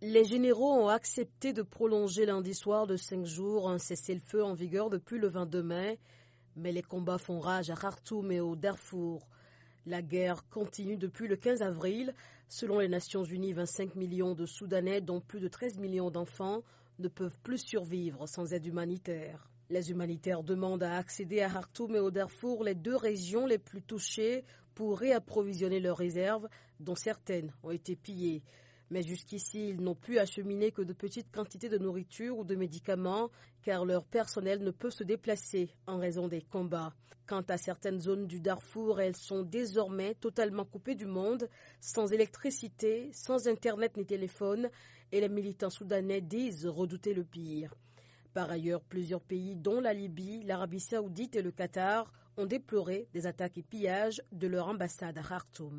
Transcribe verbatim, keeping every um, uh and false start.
Les généraux ont accepté de prolonger lundi soir de cinq jours un cessez-le-feu en vigueur depuis le vingt-deux mai, mais les combats font rage à Khartoum et au Darfour. La guerre continue depuis le quinze avril. Selon les Nations Unies, vingt-cinq millions de Soudanais, dont plus de treize millions d'enfants, ne peuvent plus survivre sans aide humanitaire. Les humanitaires demandent à accéder à Khartoum et au Darfour, les deux régions les plus touchées, pour réapprovisionner leurs réserves, dont certaines ont été pillées. Mais jusqu'ici, ils n'ont pu acheminer que de petites quantités de nourriture ou de médicaments, car leur personnel ne peut se déplacer en raison des combats. Quant à certaines zones du Darfour, elles sont désormais totalement coupées du monde, sans électricité, sans internet ni téléphone, et les militants soudanais disent redouter le pire. Par ailleurs, plusieurs pays, dont la Libye, l'Arabie saoudite et le Qatar, ont déploré des attaques et pillages de leur ambassade à Khartoum.